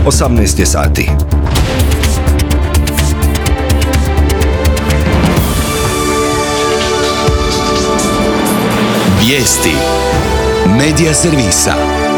18 je sati. Vijesti Medija servisa.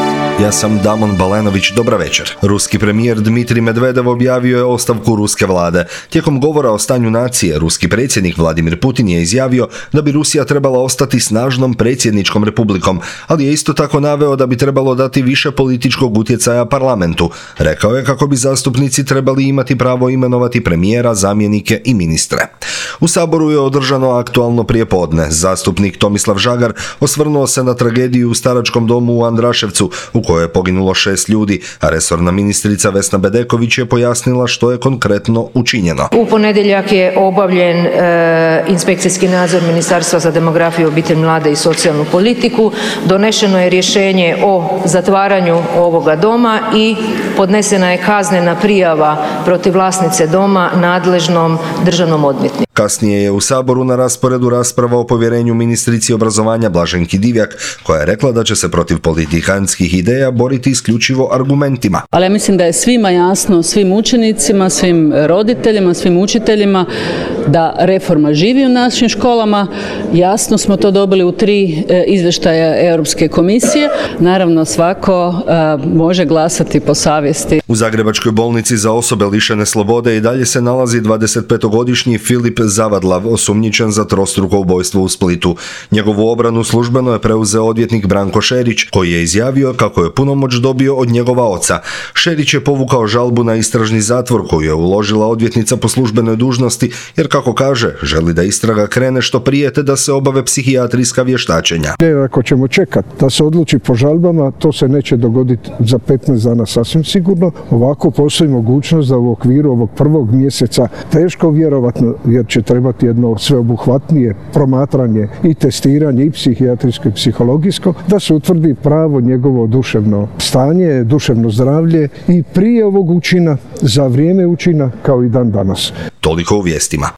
Ja sam Damon Balenović, dobra večer. Ruski premijer Dmitrij Medvedev objavio je ostavku ruske vlade. Tijekom govora o stanju nacije, ruski predsjednik Vladimir Putin je izjavio da bi Rusija trebala ostati snažnom predsjedničkom republikom, ali je isto tako naveo da bi trebalo dati više političkog utjecaja parlamentu. Rekao je kako bi zastupnici trebali imati pravo imenovati premijera, zamjenike i ministre. U Saboru je održano aktualno prijepodne. Zastupnik Tomislav Žagar osvrnuo se na tragediju u staračkom domu u Andraševcu, u kojoj je poginulo 6 ljudi, a resorna ministrica Vesna Bedeković je pojasnila što je konkretno učinjeno. U ponedjeljak je obavljen inspekcijski nadzor Ministarstva za demografiju, obitelj, mlade i socijalnu politiku. Donešeno je rješenje o zatvaranju ovoga doma i podnesena je kaznena prijava protiv vlasnice doma nadležnom državnom odvjetniku. Kasnije je u Saboru na rasporedu rasprava o povjerenju ministrici obrazovanja Blaženki Divjak, koja je rekla da će se protiv politikantskih ideja boriti isključivo argumentima. Ali ja mislim da je svima jasno, svim učenicima, svim roditeljima, svim učiteljima da reforma živi u našim školama. Jasno smo to dobili u 3 izvještaja Europske komisije. Naravno, svako može glasati po savjesti. U Zagrebačkoj bolnici za osobe lišene slobode i dalje se nalazi 25-godišnji Filip Zavadlav, osumnjičen za trostruko ubojstvo u Splitu. Njegovu obranu službeno je preuzeo odvjetnik Branko Šerić, koji je izjavio kako je punomoć dobio od njegova oca. Šerić je povukao žalbu na istražni zatvor koju je uložila odvjetnica po službenoj dužnosti, jer kako kaže, želi da istraga krene što prije te da se obave psihijatrijska vještačenja. Ako ćemo čekati da se odluči po žalbama, to se neće dogoditi za 15 dana sasvim sigurno. Ovako postoji mogućnost da u okviru ovog prvog mjeseca, teško vjerovatno, jer će trebati jedno sveobuhvatnije promatranje i testiranje i psihijatrijsko i psihologijsko, da se utvrdi pravo njegovo duševno stanje, duševno zdravlje i prije ovog učina, za vrijeme učina, kao i dan danas. Toliko u vijestima.